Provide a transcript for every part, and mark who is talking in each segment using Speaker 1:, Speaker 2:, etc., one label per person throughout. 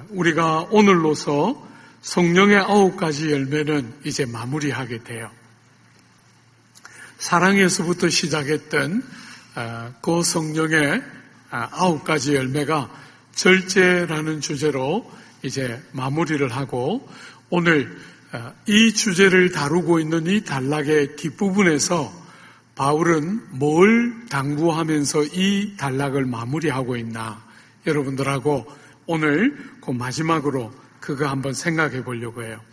Speaker 1: 우리가 오늘로서 성령의 9가지 열매는 이제 마무리하게 돼요. 사랑에서부터 시작했던 그 성령의 9가지 열매가 절제라는 주제로 이제 마무리를 하고, 오늘 이 주제를 다루고 있는 이 단락의 뒷부분에서 바울은 뭘 당부하면서 이 단락을 마무리하고 있나, 여러분들하고 오늘 그 마지막으로 그거 한번 생각해 보려고 해요.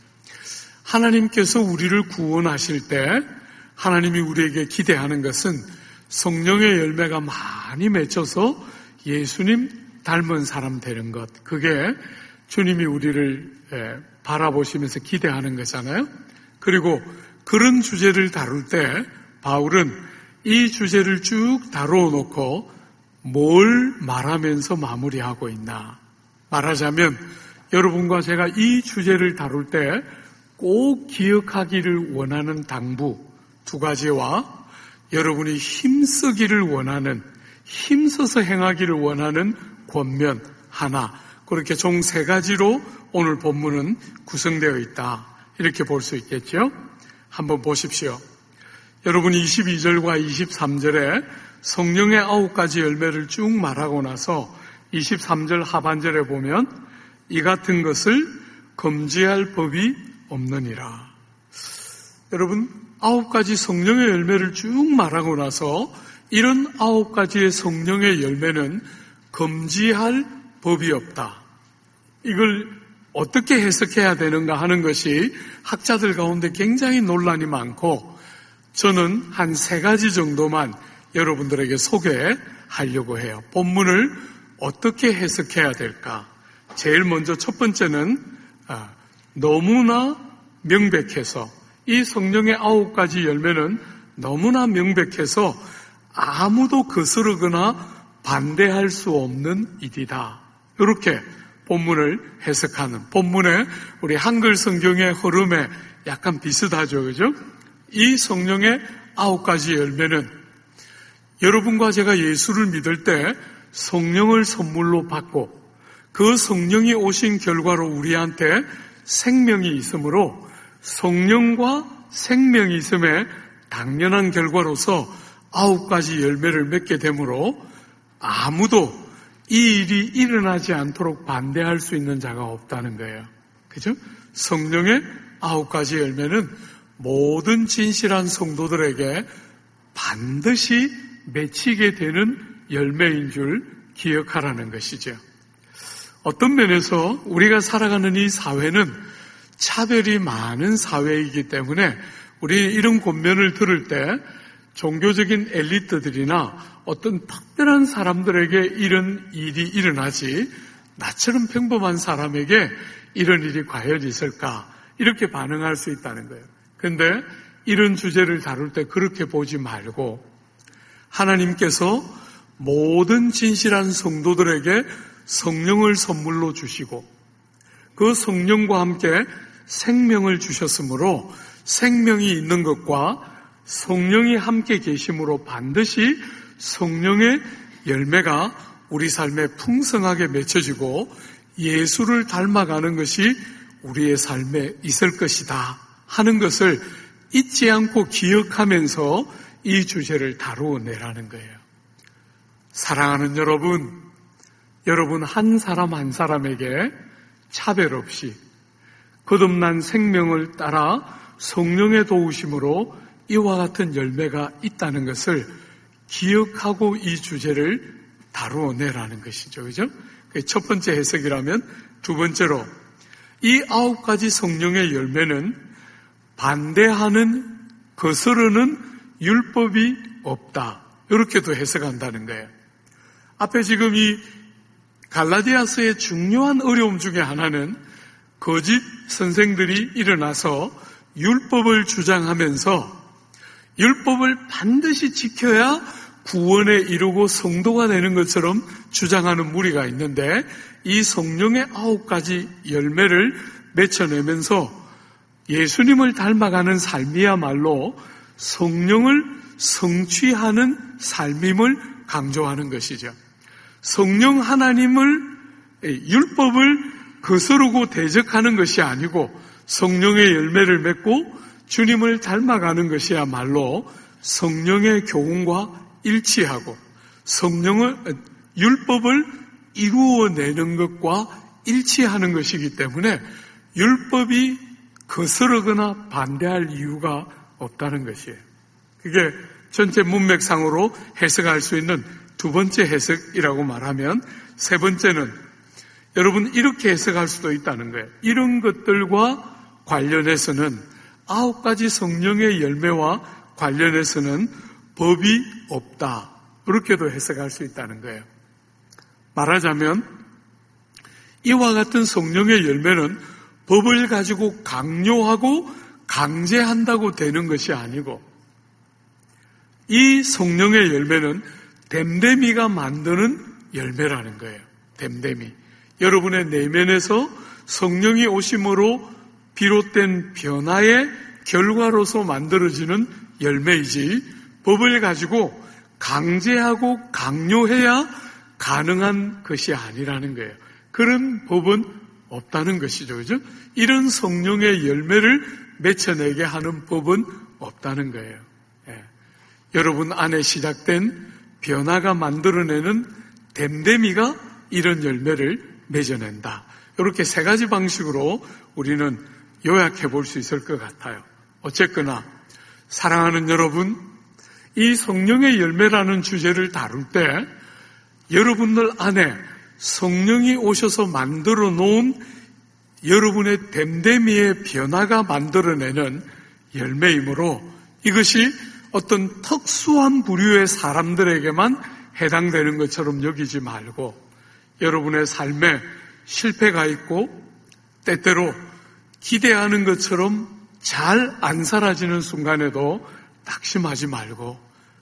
Speaker 1: 하나님께서 우리를 구원하실 때 하나님이 우리에게 기대하는 것은 성령의 열매가 많이 맺혀서 예수님 닮은 사람 되는 것, 그게 주님이 우리를 바라보시면서 기대하는 거잖아요. 그리고 그런 주제를 다룰 때 바울은 이 주제를 쭉 다루어 놓고 뭘 말하면서 마무리하고 있나, 말하자면 여러분과 제가 이 주제를 다룰 때 꼭 기억하기를 원하는 당부 2가지와 여러분이 힘쓰기를 원하는, 힘써서 행하기를 원하는 권면 하나, 그렇게 총 3가지로 오늘 본문은 구성되어 있다, 이렇게 볼 수 있겠죠. 한번 보십시오. 여러분 22절과 23절에 성령의 9가지 열매를 쭉 말하고 나서 23절 하반절에 보면 이 같은 것을 금지할 법이 없느니라. 여러분 9가지 성령의 열매를 쭉 말하고 나서 이런 9가지의 성령의 열매는 금지할 법이 없다. 이걸 어떻게 해석해야 되는가 하는 것이 학자들 가운데 굉장히 논란이 많고, 저는 한 3가지 정도만 여러분들에게 소개하려고 해요. 본문을 어떻게 해석해야 될까? 제일 먼저 첫 번째는 너무나 명백해서, 이 성령의 9가지 열매는 너무나 명백해서 아무도 거스르거나 반대할 수 없는 일이다, 이렇게 본문을 해석하는, 본문의 우리 한글 성경의 흐름에 약간 비슷하죠, 그죠? 이 성령의 9가지 열매는 여러분과 제가 예수를 믿을 때 성령을 선물로 받고 그 성령이 오신 결과로 우리한테 생명이 있으므로 성령과 생명이 있음에 당연한 결과로서 9가지 열매를 맺게 되므로 아무도 이 일이 일어나지 않도록 반대할 수 있는 자가 없다는 거예요. 그죠? 성령의 9가지 열매는 모든 진실한 성도들에게 반드시 맺히게 되는 열매인 줄 기억하라는 것이죠. 어떤 면에서 우리가 살아가는 이 사회는 차별이 많은 사회이기 때문에 우리 이런 권면을 들을 때 종교적인 엘리트들이나 어떤 특별한 사람들에게 이런 일이 일어나지 나처럼 평범한 사람에게 이런 일이 과연 있을까, 이렇게 반응할 수 있다는 거예요. 그런데 이런 주제를 다룰 때 그렇게 보지 말고 하나님께서 모든 진실한 성도들에게 성령을 선물로 주시고 그 성령과 함께 생명을 주셨으므로 생명이 있는 것과 성령이 함께 계심으로 반드시 성령의 열매가 우리 삶에 풍성하게 맺혀지고 예수를 닮아가는 것이 우리의 삶에 있을 것이다 하는 것을 잊지 않고 기억하면서 이 주제를 다루어내라는 거예요. 사랑하는 여러분, 여러분 한 사람 한 사람에게 차별 없이 거듭난 생명을 따라 성령의 도우심으로 이와 같은 열매가 있다는 것을 기억하고 이 주제를 다루어내라는 것이죠. 그죠? 첫 번째 해석이라면, 두 번째로 이 9가지 성령의 열매는 반대하는, 거스르는 율법이 없다, 이렇게도 해석한다는 거예요. 앞에 지금 이 갈라디아서의 중요한 어려움 중에 하나는 거짓 선생들이 일어나서 율법을 주장하면서 율법을 반드시 지켜야 구원에 이르고 성도가 되는 것처럼 주장하는 무리가 있는데, 이 성령의 9가지 열매를 맺혀내면서 예수님을 닮아가는 삶이야말로 성령을 성취하는 삶임을 강조하는 것이죠. 성령 하나님을, 율법을 거스르고 대적하는 것이 아니고 성령의 열매를 맺고 주님을 닮아가는 것이야말로 성령의 교훈과 일치하고 성령의 율법을 이루어내는 것과 일치하는 것이기 때문에 율법이 거스르거나 반대할 이유가 없다는 것이에요. 그게 전체 문맥상으로 해석할 수 있는 두 번째 해석이라고 말하면, 세 번째는 여러분 이렇게 해석할 수도 있다는 거예요. 이런 것들과 관련해서는 9가지 성령의 열매와 관련해서는 법이 없다. 이렇게도 해석할 수 있다는 거예요. 말하자면 이와 같은 성령의 열매는 법을 가지고 강요하고 강제한다고 되는 것이 아니고, 이 성령의 열매는 됨됨이가 만드는 열매라는 거예요. 됨됨이. 여러분의 내면에서 성령이 오심으로 비롯된 변화의 결과로서 만들어지는 열매이지, 법을 가지고 강제하고 강요해야 가능한 것이 아니라는 거예요. 그런 법은 없다는 것이죠. 그죠? 이런 성령의 열매를 맺혀내게 하는 법은 없다는 거예요. 예. 여러분 안에 시작된 변화가 만들어내는 됨됨이가 이런 열매를 맺어낸다. 이렇게 세 가지 방식으로 우리는 요약해 볼 수 있을 것 같아요. 어쨌거나 사랑하는 여러분, 이 성령의 열매라는 주제를 다룰 때 여러분들 안에 성령이 오셔서 만들어 놓은 여러분의 됨됨이의 변화가 만들어내는 열매이므로 이것이 어떤 특수한 부류의 사람들에게만 해당되는 것처럼 여기지 말고, 여러분의 삶에 실패가 있고 때때로 기대하는 것처럼 잘 안 사라지는 순간에도 낙심하지 말고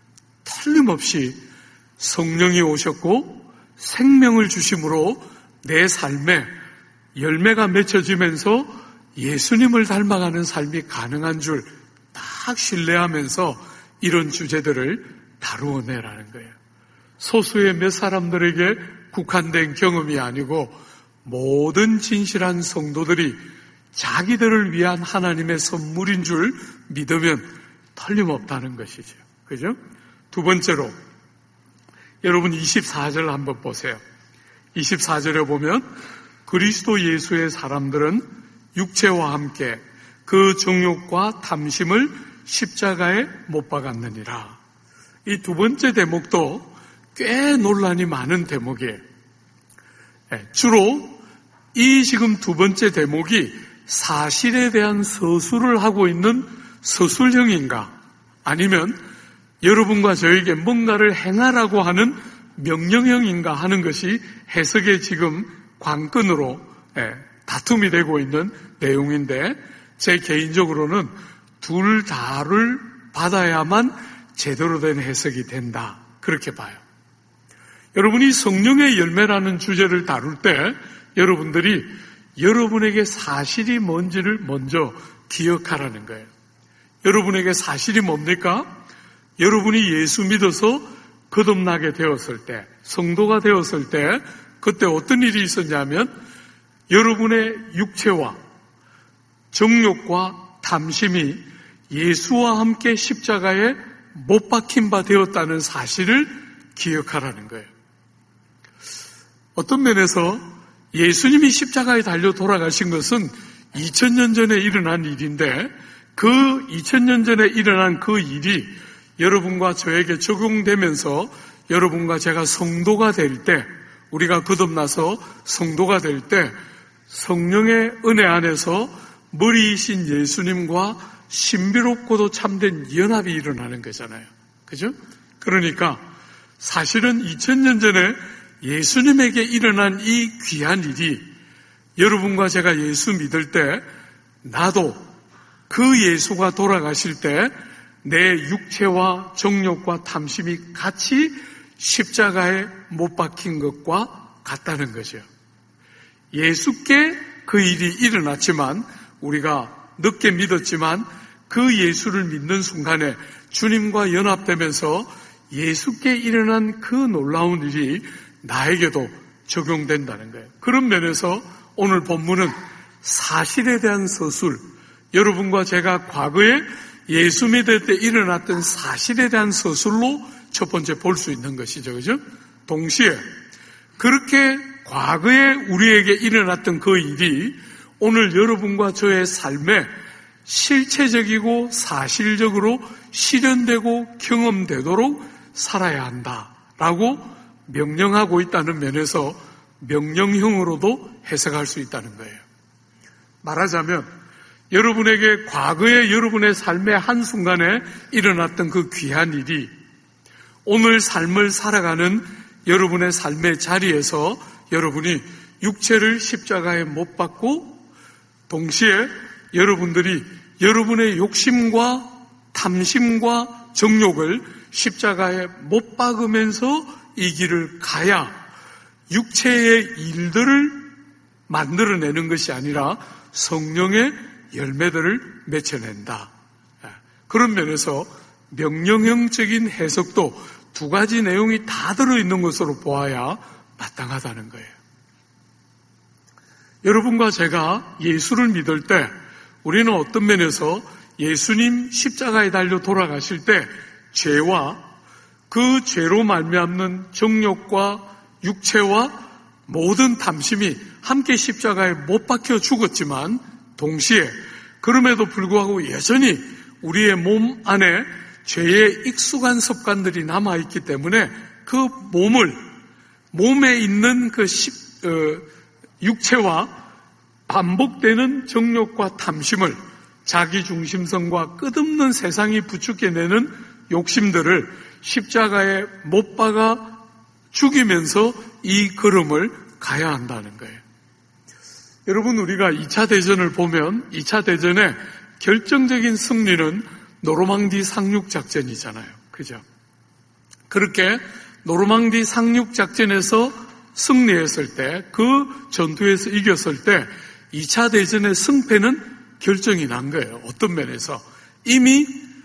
Speaker 1: 틀림없이 성령이 오셨고 생명을 주심으로 내 삶에 열매가 맺혀지면서 예수님을 닮아가는 삶이 가능한 줄 딱 신뢰하면서 이런 주제들을 다루어내라는 거예요. 소수의 몇 사람들에게 국한된 경험이 아니고 모든 진실한 성도들이 자기들을 위한 하나님의 선물인 줄 믿으면 틀림없다는 것이죠. 그죠? 두 번째로 여러분 24절 한번 보세요. 24절에 보면 그리스도 예수의 사람들은 육체와 함께 그 정욕과 탐심을 십자가에 못 박았느니라. 이 두 번째 대목도 꽤 논란이 많은 대목이에요. 주로 이 지금 두 번째 대목이 사실에 대한 서술을 하고 있는 서술형인가, 아니면 여러분과 저에게 뭔가를 행하라고 하는 명령형인가 하는 것이 해석의 지금 관건으로 다툼이 되고 있는 내용인데, 제 개인적으로는 둘 다를 받아야만 제대로 된 해석이 된다, 그렇게 봐요. 여러분이 성령의 열매라는 주제를 다룰 때 여러분들이 여러분에게 사실이 뭔지를 먼저 기억하라는 거예요. 여러분에게 사실이 뭡니까? 여러분이 예수 믿어서 거듭나게 되었을 때, 성도가 되었을 때 그때 어떤 일이 있었냐면 여러분의 육체와 정욕과 탐심이 예수와 함께 십자가에 못 박힌 바 되었다는 사실을 기억하라는 거예요. 어떤 면에서 예수님이 십자가에 달려 돌아가신 것은 2000년 전에 일어난 일인데, 그 2000년 전에 일어난 그 일이 여러분과 저에게 적용되면서 여러분과 제가 성도가 될 때, 우리가 거듭나서 성도가 될 때 성령의 은혜 안에서 머리이신 예수님과 신비롭고도 참된 연합이 일어나는 거잖아요. 그죠? 그러니까 사실은 2000년 전에 예수님에게 일어난 이 귀한 일이 여러분과 제가 예수 믿을 때, 나도 그 예수가 돌아가실 때 내 육체와 정욕과 탐심이 같이 십자가에 못 박힌 것과 같다는 거죠. 예수께 그 일이 일어났지만, 우리가 늦게 믿었지만 그 예수를 믿는 순간에 주님과 연합되면서 예수께 일어난 그 놀라운 일이 나에게도 적용된다는 거예요. 그런 면에서 오늘 본문은 사실에 대한 서술, 여러분과 제가 과거에 예수 믿을 때 일어났던 사실에 대한 서술로 첫 번째 볼 수 있는 것이죠. 그죠? 동시에 그렇게 과거에 우리에게 일어났던 그 일이 오늘 여러분과 저의 삶에 실체적이고 사실적으로 실현되고 경험되도록 살아야 한다라고 명령하고 있다는 면에서 명령형으로도 해석할 수 있다는 거예요. 말하자면 여러분에게 과거에 여러분의 삶의 한순간에 일어났던 그 귀한 일이 오늘 삶을 살아가는 여러분의 삶의 자리에서 여러분이 육체를 십자가에 못 박고 동시에 여러분들이 여러분의 욕심과 탐심과 정욕을 십자가에 못 박으면서 이 길을 가야 육체의 일들을 만들어내는 것이 아니라 성령의 열매들을 맺혀낸다. 그런 면에서 명령형적인 해석도 두 가지 내용이 다 들어있는 것으로 보아야 마땅하다는 거예요. 여러분과 제가 예수를 믿을 때 우리는 어떤 면에서 예수님 십자가에 달려 돌아가실 때 죄와 그 죄로 말미암는 정욕과 육체와 모든 탐심이 함께 십자가에 못 박혀 죽었지만 동시에 그럼에도 불구하고 여전히 우리의 몸 안에 죄의 익숙한 습관들이 남아있기 때문에 그 몸에 있는 그 육체와 반복되는 정욕과 탐심을 자기중심성과 끝없는 세상이 부추겨내는 욕심들을 십자가에 못 박아 죽이면서 이 걸음을 가야 한다는 거예요. 여러분, 우리가 2차 대전을 보면 2차 대전의 결정적인 승리는 노르망디 상륙작전이잖아요. 그죠? 그렇게 노르망디 상륙작전에서 승리했을 때, 그 전투에서 이겼을 때 2차 대전의 승패는 결정이 난 거예요. 어떤 면에서 이미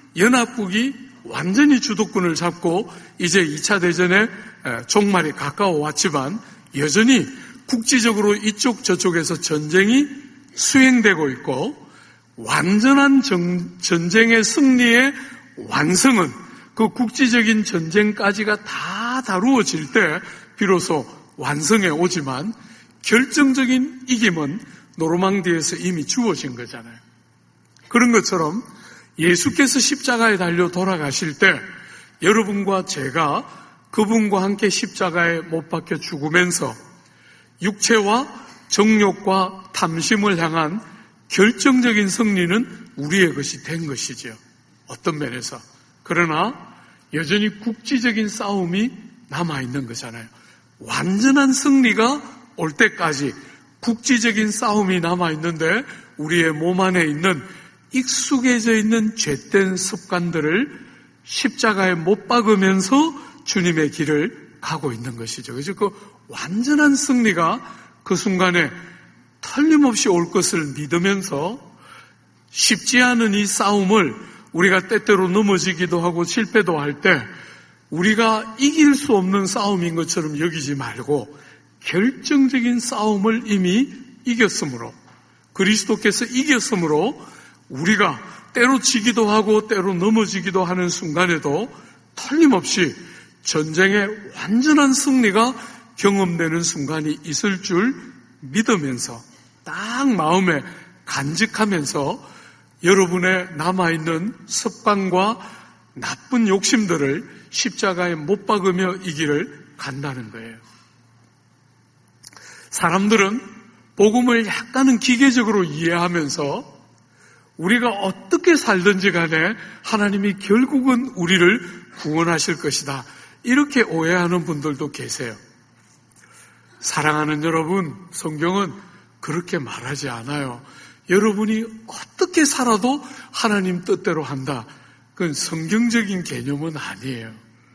Speaker 1: 연합국이 완전히 주도권을 잡고 이제 2차 대전의 종말이 가까워 왔지만 여전히 국지적으로 이쪽 저쪽에서 전쟁이 수행되고 있고 완전한 전쟁의 승리의 완성은 그 국지적인 전쟁까지가 다 다루어질 때 비로소 완성해 오지만 결정적인 이김은 노르망디에서 이미 주어진 거잖아요. 그런 것처럼 예수께서 십자가에 달려 돌아가실 때 여러분과 제가 그분과 함께 십자가에 못 박혀 죽으면서 육체와 정욕과 탐심을 향한 결정적인 승리는 우리의 것이 된 것이죠. 어떤 면에서. 그러나 여전히 국지적인 싸움이 남아있는 거잖아요. 완전한 승리가 올 때까지 국지적인 싸움이 남아있는데 우리의 몸 안에 있는 익숙해져 있는 죄된 습관들을 십자가에 못 박으면서 주님의 길을 가고 있는 것이죠. 그래서 그 완전한 승리가 그 순간에 틀림없이 올 것을 믿으면서 쉽지 않은 이 싸움을 우리가 때때로 넘어지기도 하고 실패도 할 때 우리가 이길 수 없는 싸움인 것처럼 여기지 말고 결정적인 싸움을 이미 이겼으므로 그리스도께서 이겼으므로 우리가 때로 지기도 하고 때로 넘어지기도 하는 순간에도 틀림없이 전쟁의 완전한 승리가 경험되는 순간이 있을 줄 믿으면서 딱 마음에 간직하면서 여러분의 남아있는 습관과 나쁜 욕심들을 십자가에 못 박으며 이 길을 간다는 거예요. 사람들은 복음을 약간은 기계적으로 이해하면서 우리가 어떻게 살든지 간에 하나님이 결국은 우리를 구원하실 것이다. 이렇게 오해하는 분들도 계세요. 사랑하는 여러분, 성경은 그렇게 말하지 않아요. 여러분이 어떻게 살아도 하나님 뜻대로 한다. 그건 성경적인 개념은 아니에요.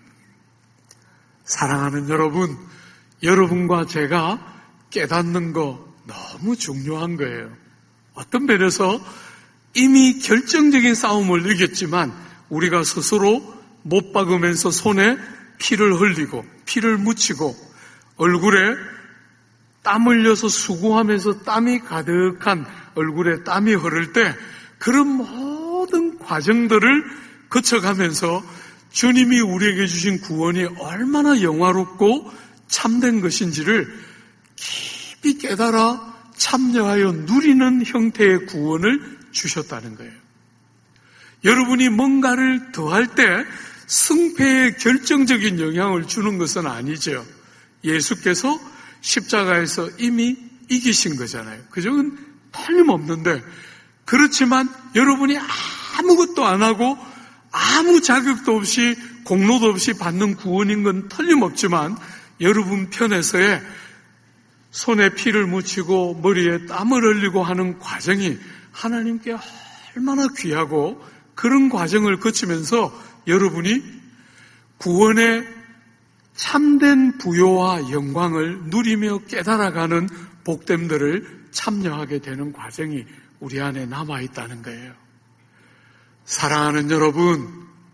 Speaker 1: 사랑하는 여러분, 여러분과 제가 깨닫는 거 너무 중요한 거예요. 어떤 면에서 이미 결정적인 싸움을 이겼지만 우리가 스스로 못 박으면서 손에 피를 흘리고 피를 묻히고 얼굴에 땀 흘려서 수고하면서 땀이 가득한 얼굴에 땀이 흐를 때 그런 모든 과정들을 거쳐가면서 주님이 우리에게 주신 구원이 얼마나 영화롭고 참된 것인지를 깊이 깨달아 참여하여 누리는 형태의 구원을 주셨다는 거예요. 여러분이 뭔가를 더할 때 승패에 결정적인 영향을 주는 것은 아니죠. 예수께서 십자가에서 이미 이기신 거잖아요. 그건 틀림없는데, 그렇지만 여러분이 아무것도 안 하고 아무 자격도 없이 공로도 없이 받는 구원인 건 틀림없지만, 여러분 편에서의 손에 피를 묻히고 머리에 땀을 흘리고 하는 과정이 하나님께 얼마나 귀하고, 그런 과정을 거치면서 여러분이 구원의 참된 부요와 영광을 누리며 깨달아가는 복됨들을 참여하게 되는 과정이 우리 안에 남아있다는 거예요. 사랑하는 여러분,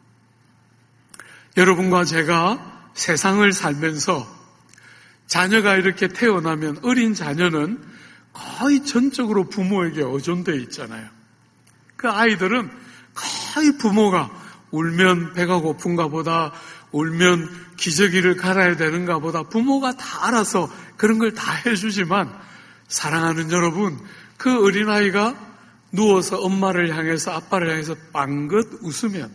Speaker 1: 여러분과 제가 세상을 살면서 자녀가 이렇게 태어나면 어린 자녀는 거의 전적으로 부모에게 의존되어 있잖아요. 그 아이들은 거의 부모가 울면 배가 고픈가 보다, 울면 기저귀를 갈아야 되는가 보다 부모가 다 알아서 그런 걸 다 해주지만, 사랑하는 여러분, 그 어린아이가 누워서 엄마를 향해서 아빠를 향해서 빵긋 웃으면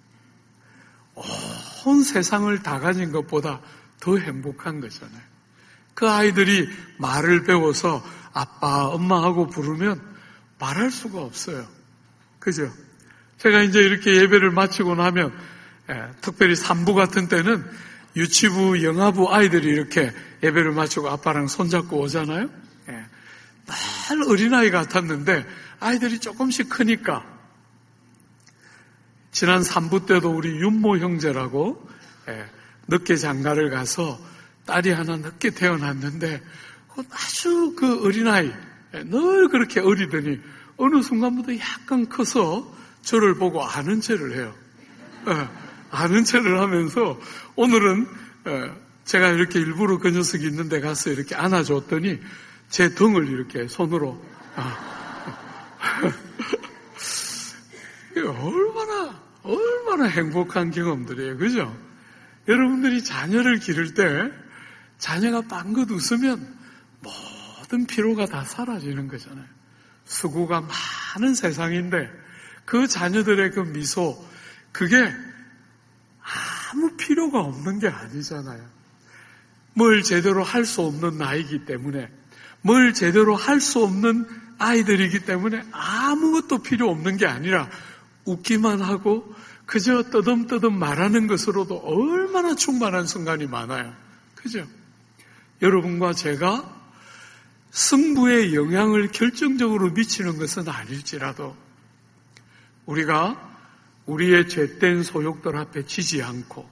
Speaker 1: 온 세상을 다 가진 것보다 더 행복한 거잖아요. 그 아이들이 말을 배워서 아빠, 엄마하고 부르면 말할 수가 없어요. 그죠? 제가 이제 이렇게 예배를 마치고 나면 특별히 3부 같은 때는 유치부, 영아부 아이들이 이렇게 예배를 마치고 아빠랑 손잡고 오잖아요. 늘 어린아이 같았는데 아이들이 조금씩 크니까, 지난 3부 때도 우리 윤모 형제라고 늦게 장가를 가서 딸이 하나 늦게 태어났는데 아주 그 어린아이, 늘 그렇게 어리더니 어느 순간부터 약간 커서 저를 보고 아는 체를 해요. 아는 체를 하면서 오늘은 제가 이렇게 일부러 그 녀석이 있는 데 가서 이렇게 안아줬더니 제 등을 이렇게 손으로 얼마나 행복한 경험들이에요. 그죠? 여러분들이 자녀를 기를 때 자녀가 빵긋 웃으면 모든 피로가 다 사라지는 거잖아요. 수고가 많은 세상인데 그 자녀들의 그 미소, 그게 아무 필요가 없는 게 아니잖아요. 뭘 제대로 할 수 없는 나이기 때문에, 뭘 제대로 할 수 없는 아이들이기 때문에 아무것도 필요 없는 게 아니라 웃기만 하고 그저 떠듬떠듬 말하는 것으로도 얼마나 충만한 순간이 많아요. 그죠? 여러분과 제가 승부에 영향을 결정적으로 미치는 것은 아닐지라도 우리가 우리의 죄된 소욕들 앞에 지지 않고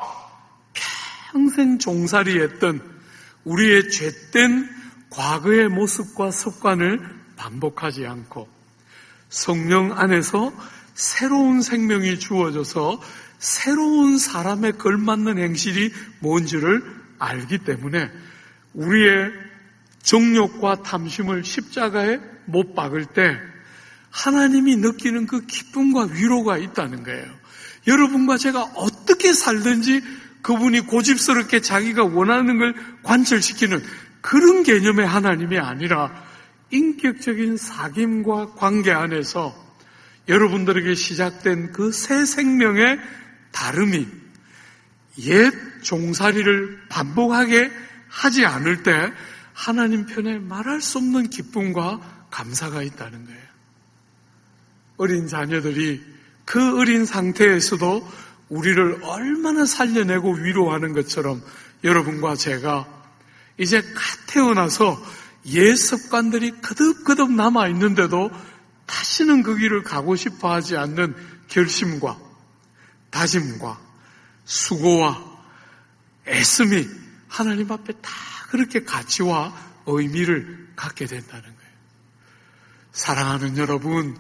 Speaker 1: 평생 종살이했던 우리의 죄된 과거의 모습과 습관을 반복하지 않고 성령 안에서 새로운 생명이 주어져서 새로운 사람에 걸맞는 행실이 뭔지를 알기 때문에 우리의 정욕과 탐심을 십자가에 못 박을 때 하나님이 느끼는 그 기쁨과 위로가 있다는 거예요. 여러분과 제가 어떻게 살든지 그분이 고집스럽게 자기가 원하는 걸 관철시키는 그런 개념의 하나님이 아니라 인격적인 사귐과 관계 안에서 여러분들에게 시작된 그 새 생명의 다름이 옛 종살이를 반복하게 하지 않을 때 하나님 편에 말할 수 없는 기쁨과 감사가 있다는 거예요. 어린 자녀들이 그 어린 상태에서도 우리를 얼마나 살려내고 위로하는 것처럼 여러분과 제가 이제 갓 태어나서 옛 습관들이 그득그득 남아있는데도 다시는 그 길을 가고 싶어 하지 않는 결심과 다짐과 수고와 애씀이 하나님 앞에 다 그렇게 가치와 의미를 갖게 된다는 거예요. 사랑하는 여러분,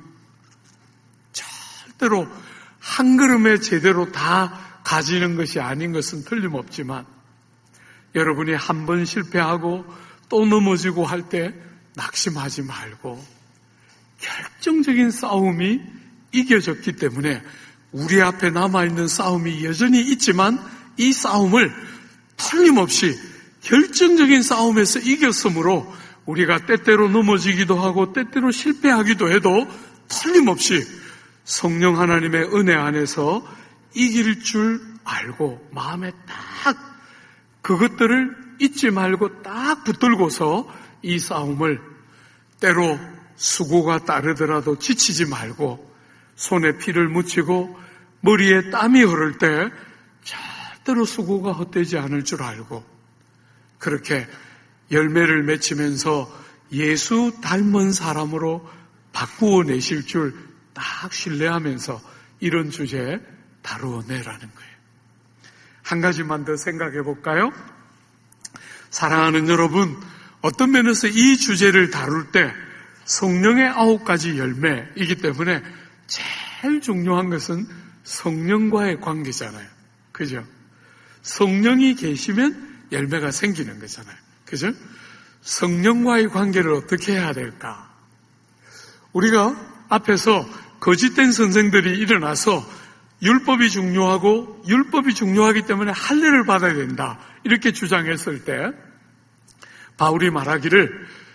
Speaker 1: 절대로 한 걸음에 제대로 다 가지는 것이 아닌 것은 틀림없지만 여러분이 한 번 실패하고 또 넘어지고 할 때 낙심하지 말고 결정적인 싸움이 이겨졌기 때문에 우리 앞에 남아있는 싸움이 여전히 있지만 이 싸움을 틀림없이 결정적인 싸움에서 이겼으므로 우리가 때때로 넘어지기도 하고 때때로 실패하기도 해도 틀림없이 성령 하나님의 은혜 안에서 이길 줄 알고 마음에 딱 그것들을 잊지 말고 딱 붙들고서 이 싸움을 때로 수고가 따르더라도 지치지 말고 손에 피를 묻히고 머리에 땀이 흐를 때 절대로 수고가 헛되지 않을 줄 알고 그렇게 열매를 맺히면서 예수 닮은 사람으로 바꾸어 내실 줄 딱 신뢰하면서 이런 주제에 다루어내라는 거예요. 한 가지만 더 생각해 볼까요? 사랑하는 여러분, 어떤 면에서 이 주제를 다룰 때 성령의 9가지 열매이기 때문에 제일 중요한 것은 성령과의 관계잖아요. 그죠? 성령이 계시면 열매가 생기는 거잖아요. 그죠? 성령과의 관계를 어떻게 해야 될까? 우리가 앞에서 거짓된 선생들이 일어나서 율법이 중요하기 때문에 할례를 받아야 된다. 이렇게 주장했을 때 바울이 말하기를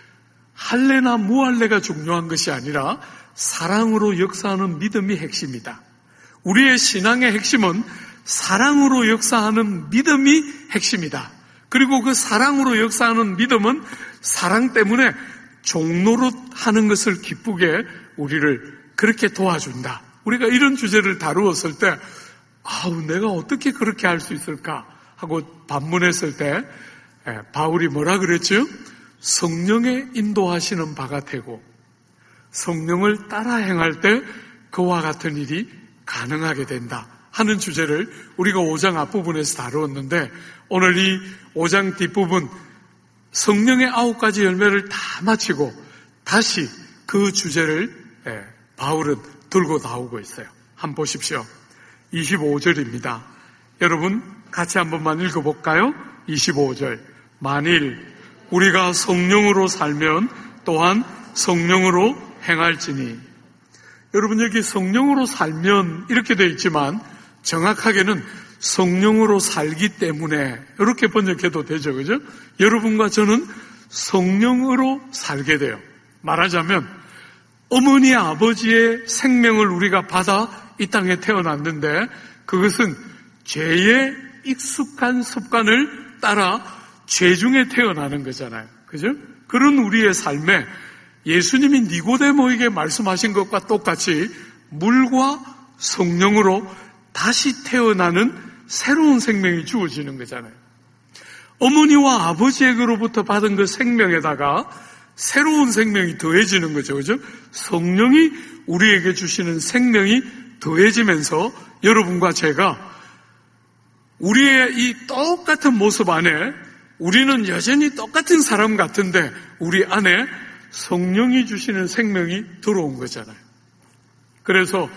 Speaker 1: 할례나 무할례가 중요한 것이 아니라 사랑으로 역사하는 믿음이 핵심이다. 우리의 신앙의 핵심은 사랑으로 역사하는 믿음이 핵심이다. 그리고 그 사랑으로 역사하는 믿음은 사랑 때문에 종노릇 하는 것을 기쁘게 우리를 그렇게 도와준다. 우리가 이런 주제를 다루었을 때 내가 어떻게 그렇게 할 수 있을까 하고 반문했을 때 바울이 뭐라 그랬죠? 성령의 인도하시는 바가 되고 성령을 따라 행할 때 그와 같은 일이 가능하게 된다 하는 주제를 우리가 5장 앞부분에서 다루었는데 오늘 이 5장 뒷부분 성령의 9가지 열매를 다 마치고 다시 그 주제를 바울은 들고 나오고 있어요. 한번 보십시오. 25절입니다. 여러분 같이 한 번만 읽어볼까요? 25절. 만일 우리가 성령으로 살면 또한 성령으로 행할지니. 여러분 여기 성령으로 살면 이렇게 되어 있지만 정확하게는 성령으로 살기 때문에 이렇게 번역해도 되죠. 그죠? 여러분과 저는 성령으로 살게 돼요. 말하자면 어머니 아버지의 생명을 우리가 받아 이 땅에 태어났는데 그것은 죄의 익숙한 습관을 따라 죄 중에 태어나는 거잖아요. 그죠? 그런 우리의 삶에 예수님이 니고데모에게 말씀하신 것과 똑같이 물과 성령으로 다시 태어나는 새로운 생명이 주어지는 거잖아요. 어머니와 아버지에게로부터 받은 그 생명에다가 새로운 생명이 더해지는 거죠. 그죠? 성령이 우리에게 주시는 생명이 더해지면서 여러분과 제가 우리의 이 똑같은 모습 안에 우리는 여전히 똑같은 사람 같은데 우리 안에 성령이 주시는 생명이 들어온 거잖아요. 그래서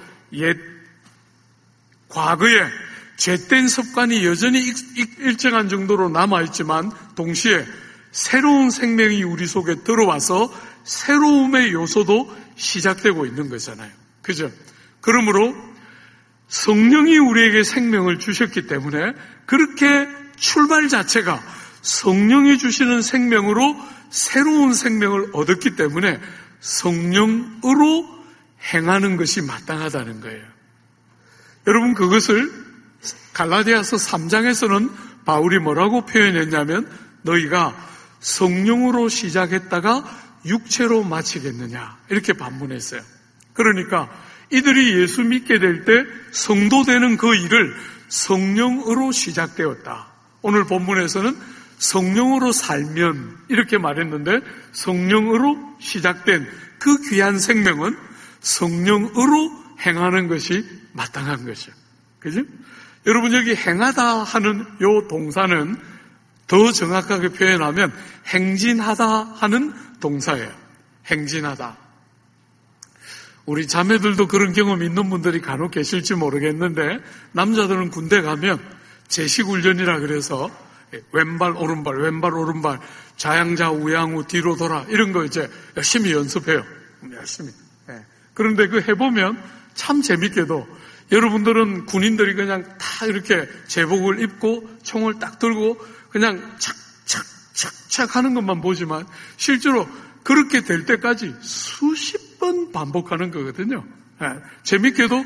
Speaker 1: 과거에 죄된 습관이 여전히 일정한 정도로 남아있지만 동시에 새로운 생명이 우리 속에 들어와서 새로움의 요소도 시작되고 있는 거잖아요. 그죠? 그러므로 성령이 우리에게 생명을 주셨기 때문에 그렇게 출발 자체가 성령이 주시는 생명으로 새로운 생명을 얻었기 때문에 성령으로 행하는 것이 마땅하다는 거예요. 여러분 그것을 갈라디아서 3장에서는 바울이 뭐라고 표현했냐면 너희가 성령으로 시작했다가 육체로 마치겠느냐 이렇게 반문했어요. 그러니까 이들이 예수 믿게 될 때 성도 되는 그 일을 성령으로 시작되었다. 오늘 본문에서는 성령으로 살면 이렇게 말했는데 성령으로 시작된 그 귀한 생명은 성령으로 행하는 것이 마땅한 것이죠. 그죠? 여러분 여기 행하다 하는 요 동사는 더 정확하게 표현하면 행진하다 하는 동사예요. 행진하다. 우리 자매들도 그런 경험 있는 분들이 간혹 계실지 모르겠는데 남자들은 군대 가면 제식훈련이라 그래서 왼발, 오른발, 왼발, 오른발, 좌양자, 우양우, 뒤로 돌아. 이런 거 이제 열심히 연습해요. 열심히. 그런데 그 해보면 참 재밌게도 여러분들은 군인들이 그냥 다 이렇게 제복을 입고 총을 딱 들고 그냥 착착착착 하는 것만 보지만 실제로 그렇게 될 때까지 수십 번 반복하는 거거든요. 재밌게도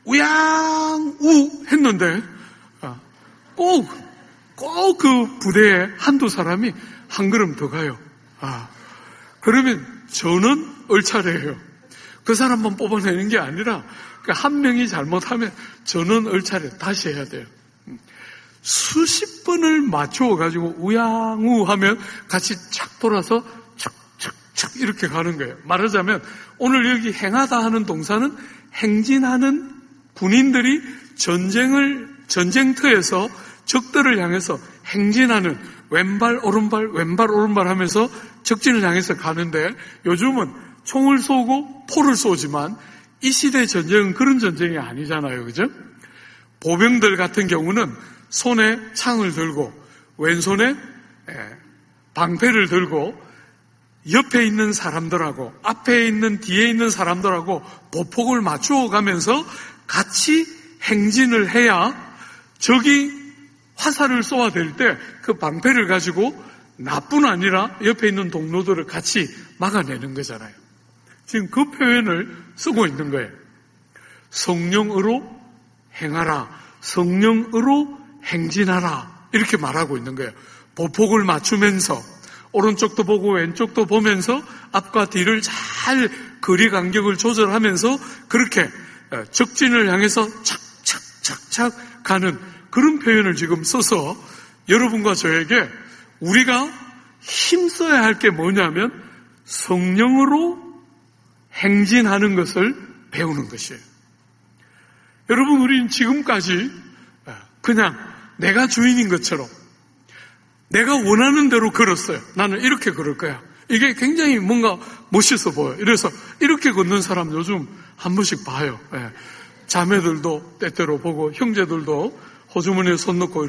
Speaker 1: 우양우 했는데 꼭 그 부대에 한두 사람이 한 걸음 더 가요. 그러면 저는 얼차례예요. 그 사람만 뽑아내는 게 아니라 한 명이 잘못하면 저는 얼차례 다시 해야 돼요. 수십 번을 맞추어 가지고 우양우 하면 같이 착 돌아서 착착착 이렇게 가는 거예요. 말하자면 오늘 여기 행하다 하는 동사는 행진하는 군인들이 전쟁터에서 적들을 향해서 행진하는 왼발 오른발 하면서 적진을 향해서 가는데 요즘은 총을 쏘고 포를 쏘지만 이 시대 전쟁은 그런 전쟁이 아니잖아요. 그죠? 보병들 같은 경우는 손에 창을 들고 왼손에 방패를 들고 옆에 있는 사람들하고 앞에 있는 뒤에 있는 사람들하고 보폭을 맞추어 가면서 같이 행진을 해야 적이 화살을 쏘아댈 때 그 방패를 가지고 나뿐 아니라 옆에 있는 동료들을 같이 막아내는 거잖아요. 지금 그 표현을 쓰고 있는 거예요. 성령으로 행하라, 성령으로 행진하라 이렇게 말하고 있는 거예요. 보폭을 맞추면서 오른쪽도 보고 왼쪽도 보면서 앞과 뒤를 잘 거리 간격을 조절하면서 그렇게 적진을 향해서 착착착착 가는 그런 표현을 지금 써서 여러분과 저에게 우리가 힘써야 할 게 뭐냐면 성령으로 행진하는 것을 배우는 것이에요. 여러분, 우리는 지금까지 그냥 내가 주인인 것처럼 내가 원하는 대로 걸었어요. 나는 이렇게 걸을 거야. 이게 굉장히 뭔가 멋있어 보여요. 이래서 이렇게 걷는 사람 요즘 한 번씩 봐요. 자매들도 때때로 보고 형제들도 호주머니에 손 넣고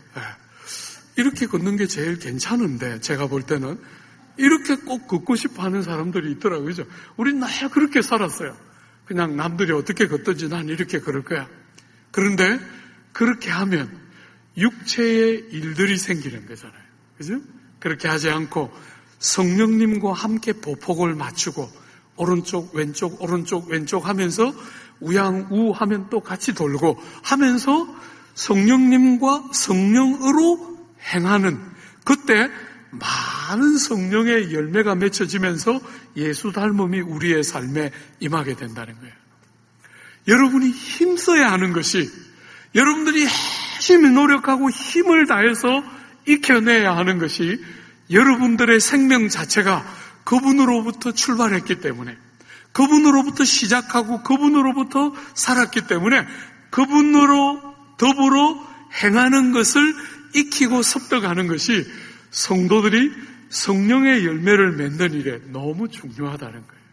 Speaker 1: 이렇게 걷는 게 제일 괜찮은데 제가 볼 때는 이렇게 꼭 걷고 싶어 하는 사람들이 있더라고요. 그죠? 우린 늘 그렇게 살았어요. 그냥 남들이 어떻게 걷든지 난 이렇게 걸을 거야. 그런데 그렇게 하면 육체의 일들이 생기는 거잖아요. 그죠? 그렇게 하지 않고 성령님과 함께 보폭을 맞추고 오른쪽 왼쪽 하면서 우양우 하면 또 같이 돌고 하면서 성령님과 성령으로 행하는 그때 많은 성령의 열매가 맺혀지면서 예수 닮음이 우리의 삶에 임하게 된다는 거예요. 여러분이 힘써야 하는 것이 여러분들이 열심히 노력하고 힘을 다해서 익혀내야 하는 것이 여러분들의 생명 자체가 그분으로부터 출발했기 때문에 그분으로부터 시작하고 그분으로부터 살았기 때문에 그분으로 더불어 행하는 것을 익히고 습득하는 것이 성도들이 성령의 열매를 맺는 일에 너무 중요하다는 거예요.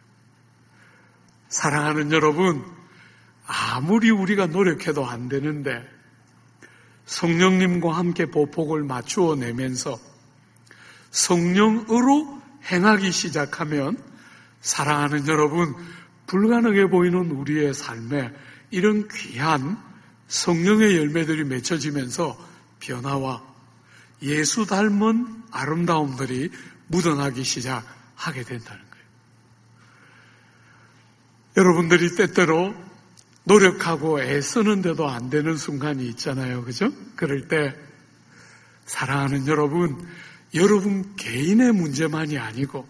Speaker 1: 사랑하는 여러분, 아무리 우리가 노력해도 안 되는데 성령님과 함께 보폭을 맞추어 내면서 성령으로 행하기 시작하면 사랑하는 여러분, 불가능해 보이는 우리의 삶에 이런 귀한 성령의 열매들이 맺혀지면서 변화와 예수 닮은 아름다움들이 묻어나기 시작하게 된다는 거예요. 여러분들이 때때로 노력하고 애쓰는데도 안 되는 순간이 있잖아요. 그죠? 그럴 때 사랑하는 여러분, 여러분 개인의 문제만이 아니고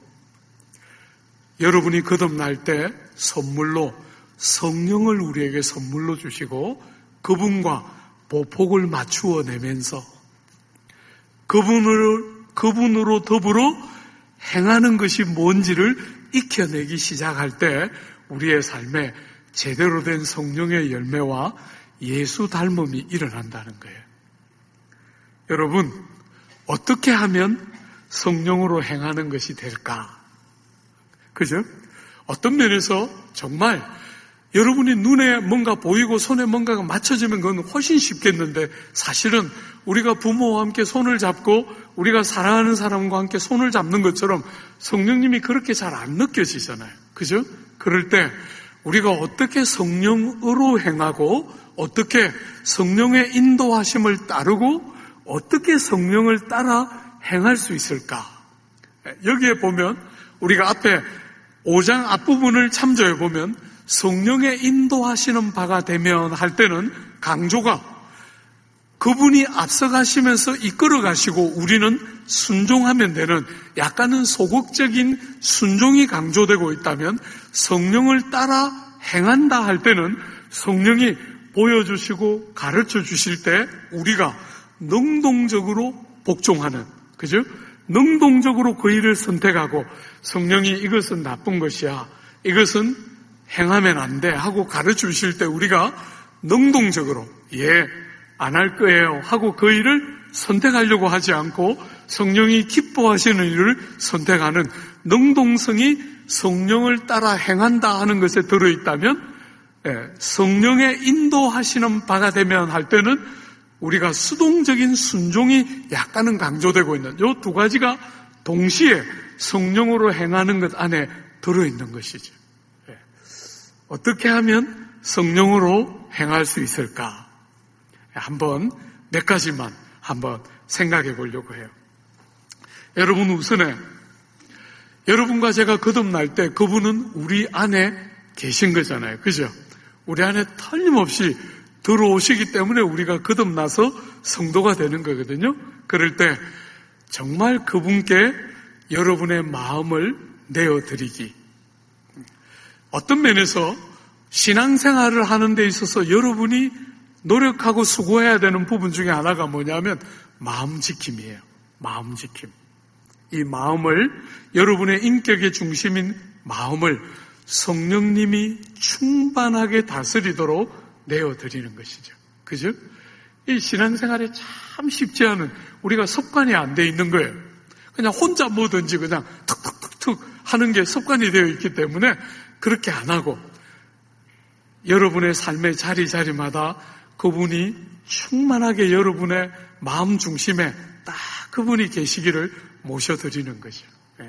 Speaker 1: 여러분이 거듭날 때 선물로 성령을 우리에게 선물로 주시고 그분과 보폭을 맞추어 내면서 그분으로 더불어 행하는 것이 뭔지를 익혀내기 시작할 때 우리의 삶에 제대로 된 성령의 열매와 예수 닮음이 일어난다는 거예요. 여러분, 어떻게 하면 성령으로 행하는 것이 될까? 그죠? 어떤 면에서 정말 여러분이 눈에 뭔가 보이고 손에 뭔가가 맞춰지면 그건 훨씬 쉽겠는데 사실은 우리가 부모와 함께 손을 잡고 우리가 사랑하는 사람과 함께 손을 잡는 것처럼 성령님이 그렇게 잘 안 느껴지잖아요. 그죠? 그럴 때 우리가 어떻게 성령으로 행하고 어떻게 성령의 인도하심을 따르고 어떻게 성령을 따라 행할 수 있을까? 여기에 보면 우리가 앞에 5장 앞부분을 참조해 보면 성령의 인도하시는 바가 되면 할 때는 강조가 그분이 앞서가시면서 이끌어 가시고 우리는 순종하면 되는 약간은 소극적인 순종이 강조되고 있다면 성령을 따라 행한다 할 때는 성령이 보여주시고 가르쳐 주실 때 우리가 능동적으로 복종하는, 그죠? 능동적으로 그 일을 선택하고 성령이 이것은 나쁜 것이야, 이것은 행하면 안 돼 하고 가르쳐 주실 때 우리가 능동적으로 안 할 거예요 하고 그 일을 선택하려고 하지 않고 성령이 기뻐하시는 일을 선택하는 능동성이 성령을 따라 행한다 하는 것에 들어있다면 성령의 인도하시는 바가 되면 할 때는 우리가 수동적인 순종이 약간은 강조되고 있는 이 두 가지가 동시에 성령으로 행하는 것 안에 들어있는 것이죠. 어떻게 하면 성령으로 행할 수 있을까? 한번 몇 가지만 한번 생각해 보려고 해요. 여러분 우선에 여러분과 제가 거듭날 때 그분은 우리 안에 계신 거잖아요. 그죠? 우리 안에 틀림없이 들어오시기 때문에 우리가 거듭나서 성도가 되는 거거든요. 그럴 때 정말 그분께 여러분의 마음을 내어드리기. 어떤 면에서 신앙생활을 하는 데 있어서 여러분이 노력하고 수고해야 되는 부분 중에 하나가 뭐냐면 마음 지킴이에요. 마음 지킴. 이 마음을, 여러분의 인격의 중심인 마음을 성령님이 충만하게 다스리도록 내어드리는 것이죠. 그죠? 이 신앙생활에 참 쉽지 않은, 우리가 습관이 안 돼 있는 거예요. 그냥 혼자 뭐든지 그냥 툭툭툭툭 하는 게 습관이 되어 있기 때문에 그렇게 안 하고 여러분의 삶의 자리자리마다 그분이 충만하게 여러분의 마음 중심에 딱 그분이 계시기를 모셔드리는 거죠.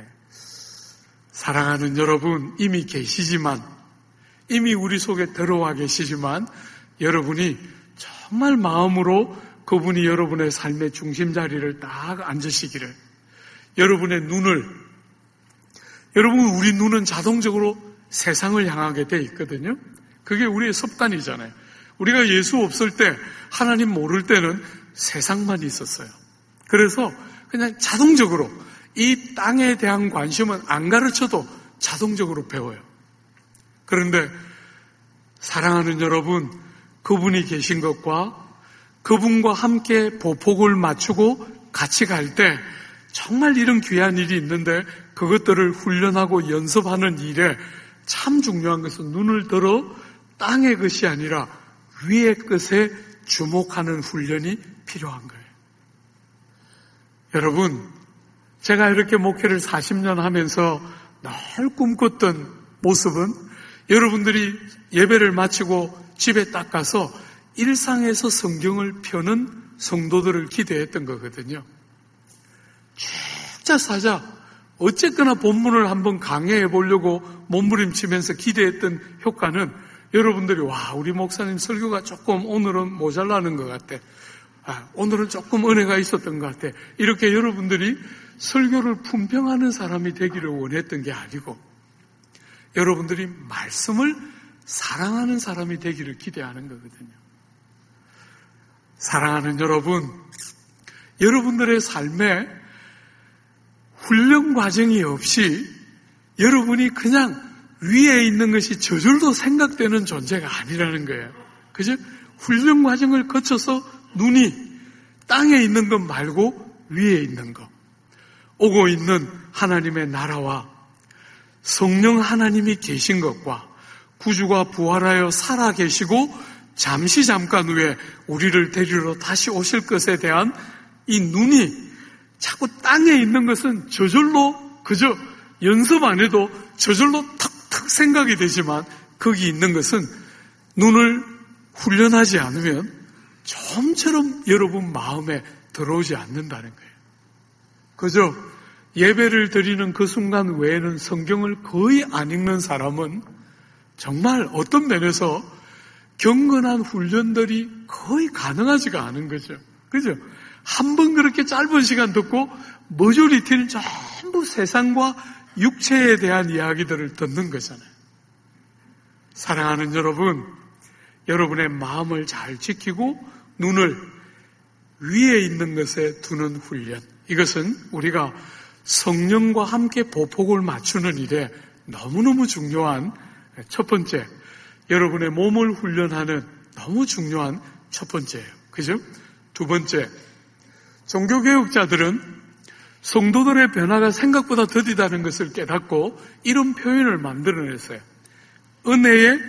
Speaker 1: 사랑하는 여러분, 이미 계시지만, 이미 우리 속에 들어와 계시지만 여러분이 정말 마음으로 그분이 여러분의 삶의 중심 자리를 딱 앉으시기를, 여러분의 눈을, 여러분 우리 눈은 자동적으로 세상을 향하게 돼 있거든요. 그게 우리의 습관이잖아요. 우리가 예수 없을 때, 하나님 모를 때는 세상만 있었어요. 그래서 그냥 자동적으로 이 땅에 대한 관심은 안 가르쳐도 자동적으로 배워요. 그런데 사랑하는 여러분, 그분이 계신 것과 그분과 함께 보폭을 맞추고 같이 갈 때 정말 이런 귀한 일이 있는데 그것들을 훈련하고 연습하는 일에 참 중요한 것은 눈을 들어 땅의 것이 아니라 위의 것에 주목하는 훈련이 필요한 거예요. 여러분, 제가 이렇게 목회를 40년 하면서 늘 꿈꿨던 모습은 여러분들이 예배를 마치고 집에 딱 가서 일상에서 성경을 펴는 성도들을 기대했던 거거든요. 진짜 사자, 어쨌거나 본문을 한번 강해해 보려고 몸부림치면서 기대했던 효과는 여러분들이 우리 목사님 설교가 조금 오늘은 모자라는 것 같아. 오늘은 조금 은혜가 있었던 것 같아. 이렇게 여러분들이 설교를 품평하는 사람이 되기를 원했던 게 아니고 여러분들이 말씀을 사랑하는 사람이 되기를 기대하는 거거든요. 사랑하는 여러분, 여러분들의 삶에 훈련 과정이 없이 여러분이 그냥 위에 있는 것이 저절로 생각되는 존재가 아니라는 거예요. 그죠? 훈련 과정을 거쳐서 눈이 땅에 있는 것 말고 위에 있는 것, 오고 있는 하나님의 나라와 성령 하나님이 계신 것과 구주가 부활하여 살아 계시고 잠깐 후에 우리를 데리러 다시 오실 것에 대한 이 눈이 자꾸 땅에 있는 것은 저절로 그저 연습 안 해도 저절로 탁탁 생각이 되지만 거기 있는 것은 눈을 훈련하지 않으면 좀처럼 여러분 마음에 들어오지 않는다는 거예요. 그저 예배를 드리는 그 순간 외에는 성경을 거의 안 읽는 사람은 정말 어떤 면에서 경건한 훈련들이 거의 가능하지가 않은 거죠. 그죠? 한 번 그렇게 짧은 시간 듣고 머저리티는 전부 세상과 육체에 대한 이야기들을 듣는 거잖아요. 사랑하는 여러분, 여러분의 마음을 잘 지키고 눈을 위에 있는 것에 두는 훈련. 이것은 우리가 성령과 함께 보폭을 맞추는 일에 너무너무 중요한 첫 번째, 여러분의 몸을 훈련하는 너무 중요한 첫 번째예요. 그죠? 두 번째, 종교개혁자들은 성도들의 변화가 생각보다 더디다는 것을 깨닫고 이런 표현을 만들어냈어요. 은혜의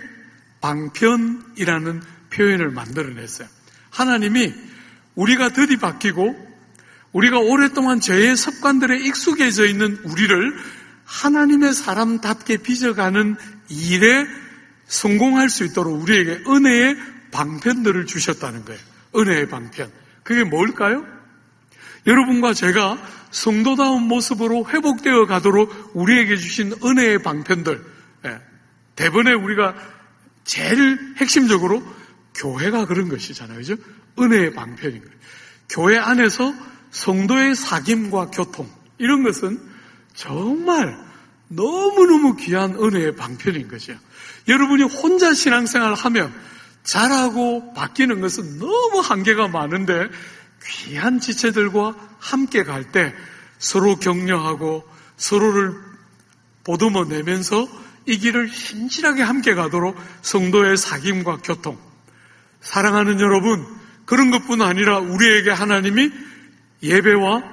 Speaker 1: 방편이라는 표현을 만들어냈어요. 하나님이 우리가 더디 바뀌고 우리가 오랫동안 죄의 습관들에 익숙해져 있는 우리를 하나님의 사람답게 빚어가는 일에 성공할 수 있도록 우리에게 은혜의 방편들을 주셨다는 거예요. 은혜의 방편. 그게 뭘까요? 여러분과 제가 성도다운 모습으로 회복되어 가도록 우리에게 주신 은혜의 방편들. 대번에 우리가 제일 핵심적으로 교회가 그런 것이잖아요. 그죠? 은혜의 방편인 거예요. 교회 안에서 성도의 사귐과 교통, 이런 것은 정말 너무너무 귀한 은혜의 방편인 거죠. 여러분이 혼자 신앙생활을 하면 잘하고 바뀌는 것은 너무 한계가 많은데 귀한 지체들과 함께 갈 때 서로 격려하고 서로를 보듬어 내면서 이 길을 신실하게 함께 가도록 성도의 사귐과 교통, 사랑하는 여러분, 그런 것뿐 아니라 우리에게 하나님이 예배와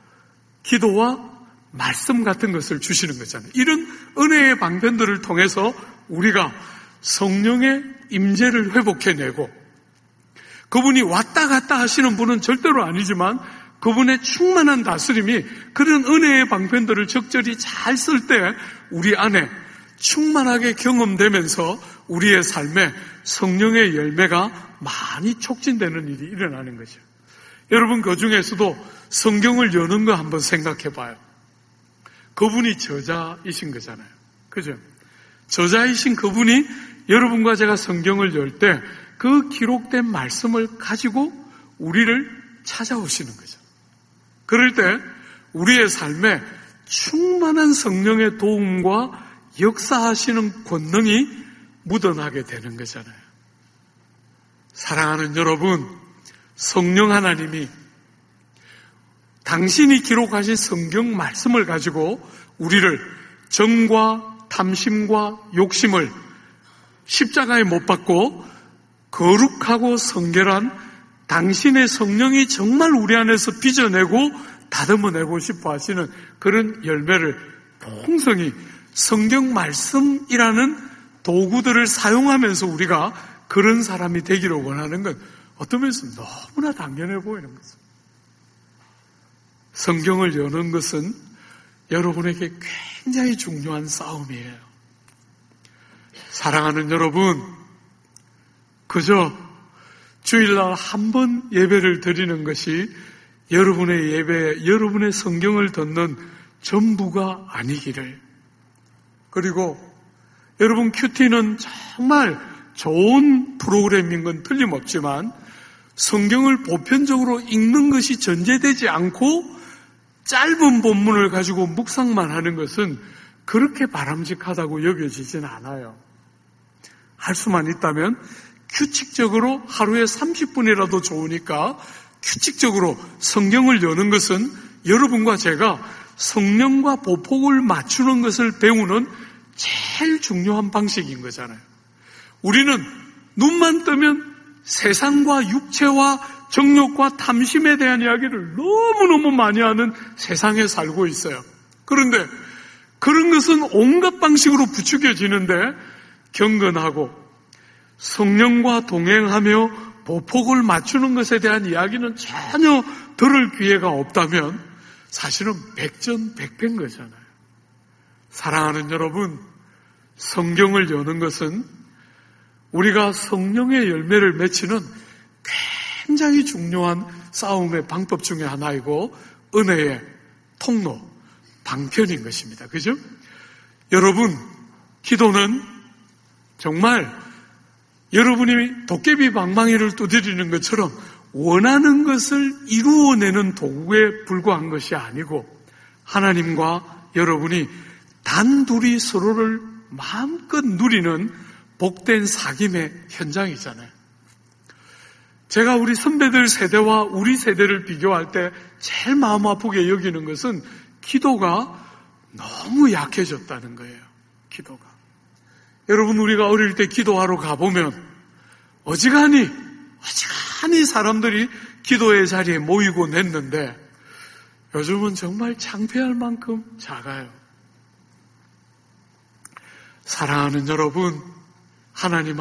Speaker 1: 기도와 말씀 같은 것을 주시는 거잖아요. 이런 은혜의 방편들을 통해서 우리가 성령의 임재를 회복해내고, 그분이 왔다 갔다 하시는 분은 절대로 아니지만 그분의 충만한 다스림이 그런 은혜의 방편들을 적절히 잘 쓸 때 우리 안에 충만하게 경험되면서 우리의 삶에 성령의 열매가 많이 촉진되는 일이 일어나는 거죠. 여러분, 그 중에서도 성경을 여는 거 한번 생각해 봐요. 그분이 저자이신 거잖아요. 그죠? 저자이신 그분이 여러분과 제가 성경을 열 때 그 기록된 말씀을 가지고 우리를 찾아오시는 거죠. 그럴 때 우리의 삶에 충만한 성령의 도움과 역사하시는 권능이 묻어나게 되는 거잖아요. 사랑하는 여러분, 성령 하나님이 당신이 기록하신 성경 말씀을 가지고 우리를 정과 탐심과 욕심을 십자가에 못 박고 거룩하고 성결한 당신의 성령이 정말 우리 안에서 빚어내고 다듬어내고 싶어 하시는 그런 열매를 풍성히 성경 말씀이라는 도구들을 사용하면서 우리가 그런 사람이 되기를 원하는 건 어떤 면에서 너무나 당연해 보이는 거죠. 성경을 여는 것은 여러분에게 굉장히 중요한 싸움이에요. 사랑하는 여러분, 그저 주일날 한 번 예배를 드리는 것이 여러분의 예배, 여러분의 성경을 듣는 전부가 아니기를. 그리고 여러분, 큐티는 정말 좋은 프로그램인 건 틀림없지만 성경을 보편적으로 읽는 것이 전제되지 않고 짧은 본문을 가지고 묵상만 하는 것은 그렇게 바람직하다고 여겨지진 않아요. 할 수만 있다면 규칙적으로 하루에 30분이라도 좋으니까 규칙적으로 성경을 여는 것은 여러분과 제가 성령과 보폭을 맞추는 것을 배우는 제일 중요한 방식인 거잖아요. 우리는 눈만 뜨면 세상과 육체와 정욕과 탐심에 대한 이야기를 너무너무 많이 하는 세상에 살고 있어요. 그런데 그런 것은 온갖 방식으로 부추겨지는데 경건하고 성령과 동행하며 보폭을 맞추는 것에 대한 이야기는 전혀 들을 기회가 없다면 사실은 백전백패인 거잖아요. 사랑하는 여러분, 성경을 여는 것은 우리가 성령의 열매를 맺히는 굉장히 중요한 싸움의 방법 중에 하나이고 은혜의 통로, 방편인 것입니다. 그죠? 여러분, 기도는 정말 여러분이 도깨비 방망이를 두드리는 것처럼 원하는 것을 이루어내는 도구에 불과한 것이 아니고 하나님과 여러분이 단둘이 서로를 마음껏 누리는 복된 사귐의 현장이잖아요. 제가 우리 선배들 세대와 우리 세대를 비교할 때 제일 마음 아프게 여기는 것은 기도가 너무 약해졌다는 거예요. 기도가. 여러분, 우리가 어릴 때 기도하러 가보면 어지간히 사람들이 기도의 자리에 모이고 냈는데 요즘은 정말 창피할 만큼 작아요. 사랑하는 여러분, 하나님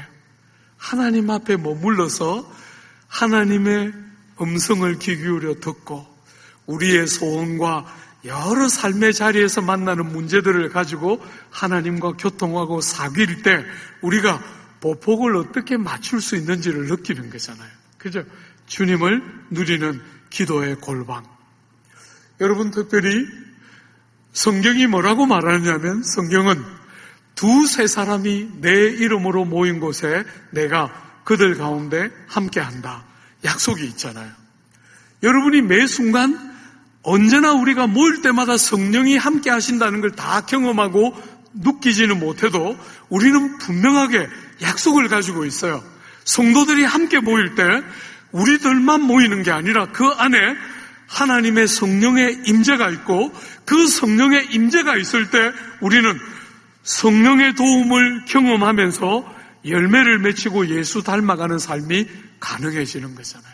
Speaker 1: 앞에 머물러서 하나님의 음성을 귀 기울여 듣고 우리의 소원과 여러 삶의 자리에서 만나는 문제들을 가지고 하나님과 교통하고 사귈 때 우리가 보폭을 어떻게 맞출 수 있는지를 느끼는 거잖아요. 그죠? 주님을 누리는 기도의 골방. 여러분, 특별히 성경이 뭐라고 말하느냐면 성경은 두세 사람이 내 이름으로 모인 곳에 내가 그들 가운데 함께한다. 약속이 있잖아요. 여러분이 매 순간 언제나 우리가 모일 때마다 성령이 함께 하신다는 걸 다 경험하고 느끼지는 못해도 우리는 분명하게 약속을 가지고 있어요. 성도들이 함께 모일 때 우리들만 모이는 게 아니라 그 안에 하나님의 성령의 임재가 있고 그 성령의 임재가 있을 때 우리는 성령의 도움을 경험하면서 열매를 맺히고 예수 닮아가는 삶이 가능해지는 거잖아요.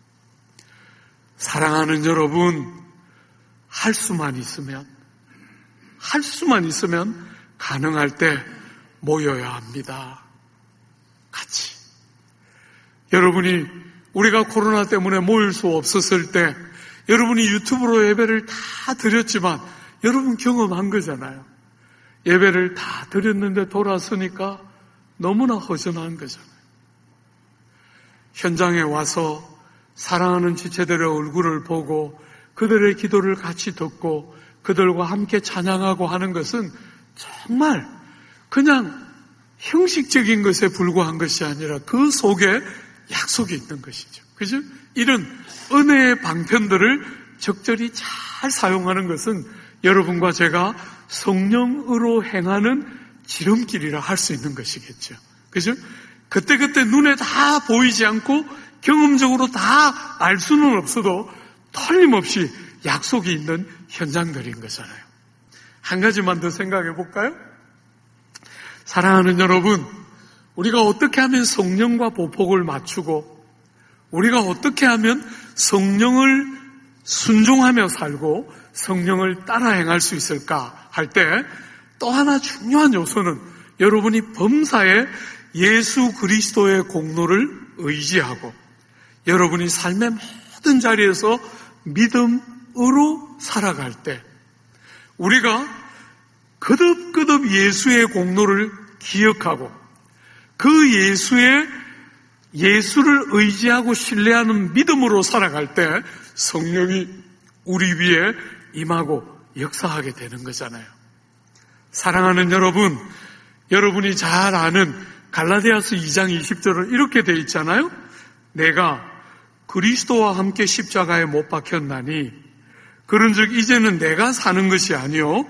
Speaker 1: 사랑하는 여러분, 할 수만 있으면 가능할 때 모여야 합니다. 같이. 여러분이 우리가 코로나 때문에 모일 수 없었을 때 여러분이 유튜브로 예배를 다 드렸지만 여러분 경험한 거잖아요. 예배를 다 드렸는데 돌아서니까 너무나 허전한 거잖아요. 현장에 와서 사랑하는 지체들의 얼굴을 보고 그들의 기도를 같이 듣고 그들과 함께 찬양하고 하는 것은 정말 그냥 형식적인 것에 불과한 것이 아니라 그 속에 약속이 있는 것이죠. 그죠? 이런 은혜의 방편들을 적절히 잘 사용하는 것은 여러분과 제가 성령으로 행하는 지름길이라 할 수 있는 것이겠죠. 그죠? 그때그때 눈에 다 보이지 않고 경험적으로 다 알 수는 없어도 틀림없이 약속이 있는 현장들인 거잖아요. 한 가지만 더 생각해 볼까요? 사랑하는 여러분, 우리가 어떻게 하면 성령과 보폭을 맞추고 우리가 어떻게 하면 성령을 순종하며 살고 성령을 따라 행할 수 있을까 할 때 또 하나 중요한 요소는 여러분이 범사에 예수 그리스도의 공로를 의지하고 여러분이 삶의 모든 자리에서 믿음으로 살아갈 때 우리가 거듭거듭 예수의 공로를 기억하고 그 예수를 의지하고 신뢰하는 믿음으로 살아갈 때 성령이 우리 위에 임하고 역사하게 되는 거잖아요. 사랑하는 여러분, 여러분이 잘 아는 갈라디아서 2장 20절은 이렇게 되어 있잖아요. 내가 그리스도와 함께 십자가에 못 박혔나니 그런즉 이제는 내가 사는 것이 아니요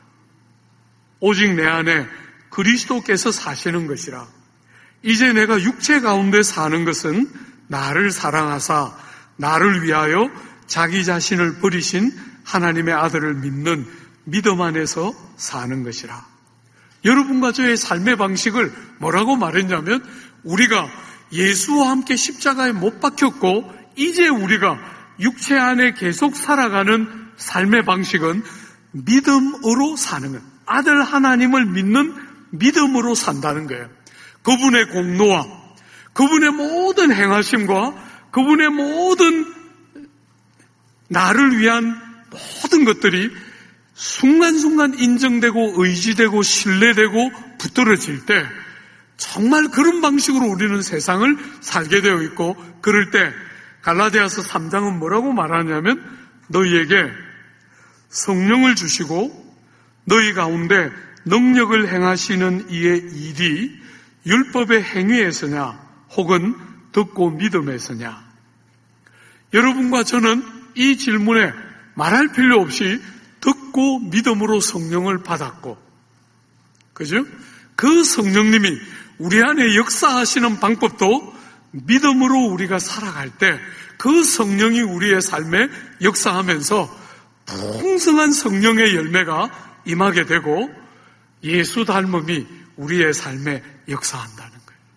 Speaker 1: 오직 내 안에 그리스도께서 사시는 것이라. 이제 내가 육체 가운데 사는 것은 나를 사랑하사 나를 위하여 자기 자신을 버리신 하나님의 아들을 믿는 믿음 안에서 사는 것이라. 여러분과 저의 삶의 방식을 뭐라고 말했냐면 우리가 예수와 함께 십자가에 못 박혔고 이제 우리가 육체 안에 계속 살아가는 삶의 방식은 믿음으로 사는 거예요. 아들 하나님을 믿는 믿음으로 산다는 거예요. 그분의 공로와 그분의 모든 행하심과 그분의 모든 나를 위한 모든 것들이 순간순간 인정되고 의지되고 신뢰되고 붙들어질 때 정말 그런 방식으로 우리는 세상을 살게 되어 있고, 그럴 때 갈라디아서 3장은 뭐라고 말하냐면 너희에게 성령을 주시고 너희 가운데 능력을 행하시는 이의 일이 율법의 행위에서냐 혹은 듣고 믿음에서냐. 여러분과 저는 이 질문에 말할 필요 없이 듣고 믿음으로 성령을 받았고, 그죠? 그 성령님이 우리 안에 역사하시는 방법도 믿음으로 우리가 살아갈 때 그 성령이 우리의 삶에 역사하면서 풍성한 성령의 열매가 임하게 되고 예수 닮음이 우리의 삶에 역사한다는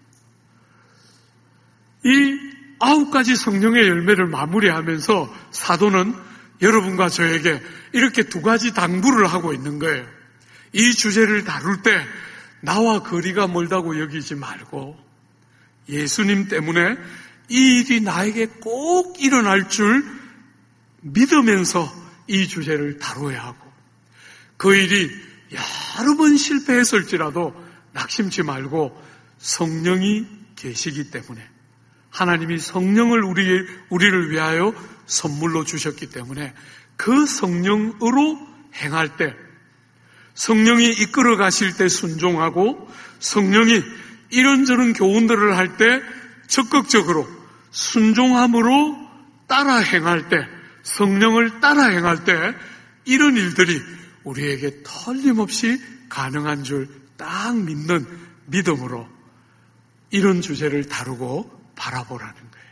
Speaker 1: 거예요. 이 9가지 성령의 열매를 마무리하면서 사도는 여러분과 저에게 이렇게 2가지 당부를 하고 있는 거예요. 이 주제를 다룰 때 나와 거리가 멀다고 여기지 말고 예수님 때문에 이 일이 나에게 꼭 일어날 줄 믿으면서 이 주제를 다뤄야 하고, 그 일이 여러 번 실패했을지라도 낙심치 말고 성령이 계시기 때문에, 하나님이 성령을 우리를 위하여 선물로 주셨기 때문에 그 성령으로 행할 때, 성령이 이끌어 가실 때 순종하고 성령이 이런저런 교훈들을 할 때 적극적으로 순종함으로 따라 행할 때, 성령을 따라 행할 때 이런 일들이 우리에게 틀림없이 가능한 줄 딱 믿는 믿음으로 이런 주제를 다루고 바라보라는 거예요.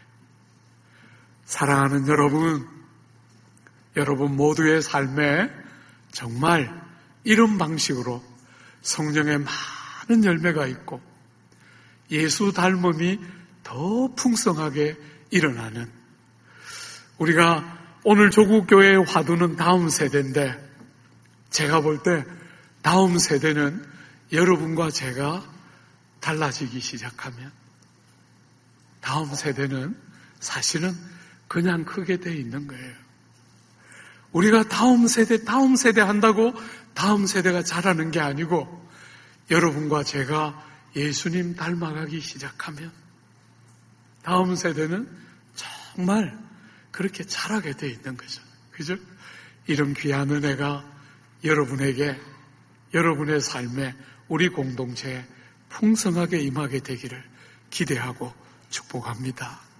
Speaker 1: 사랑하는 여러분 모두의 삶에 정말 이런 방식으로 성령의 많은 열매가 있고 예수 닮음이 더 풍성하게 일어나는, 우리가 오늘 조국교회의 화두는 다음 세대인데 제가 볼 때 다음 세대는 여러분과 제가 달라지기 시작하면 다음 세대는 사실은 그냥 크게 돼 있는 거예요. 우리가 다음 세대 한다고 다음 세대가 자라는 게 아니고 여러분과 제가 예수님 닮아가기 시작하면 다음 세대는 정말 그렇게 자라게 돼 있는 거죠. 그죠? 이런 귀한 은혜가 여러분에게, 여러분의 삶에, 우리 공동체에 풍성하게 임하게 되기를 기대하고 축복합니다.